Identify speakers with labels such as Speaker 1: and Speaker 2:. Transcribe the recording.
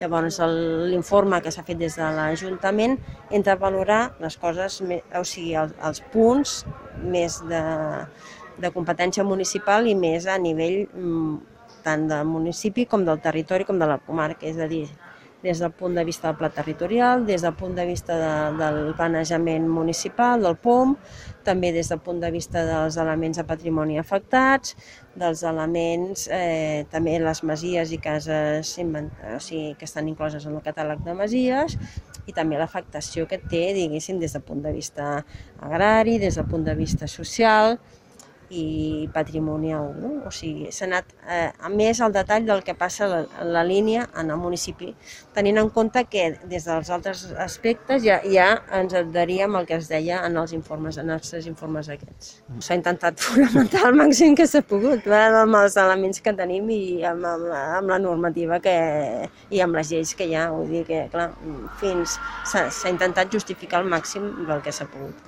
Speaker 1: Llavors, l'informe que s'ha fet des de l'Ajuntament entra a valorar les coses, o sigui, els punts més de competència municipal i més a nivell tant del municipi com del territori com de la comarca, és a dir, des del punt de vista del pla territorial, des del punt de vista del planejament municipal, del POM, també des del punt de vista dels elements de patrimoni afectats, dels elements, també les masies i cases que estan incloses en el catàleg de masies, i també l'afectació que té, diguéssim, des del punt de vista agrari, des del punt de vista social i patrimonial, no? O sigui, s'ha anat a més al detall del que passa a la línia en el municipi, tenint en compte que des dels altres aspectes ja ens adheríem al que es deia en els informes aquests. S'ha intentat fonamentar el màxim que s'ha pogut, amb els elements que tenim i amb la normativa i amb les lleis que hi ha. Vull dir que, clar, s'ha intentat justificar al màxim del que s'ha pogut.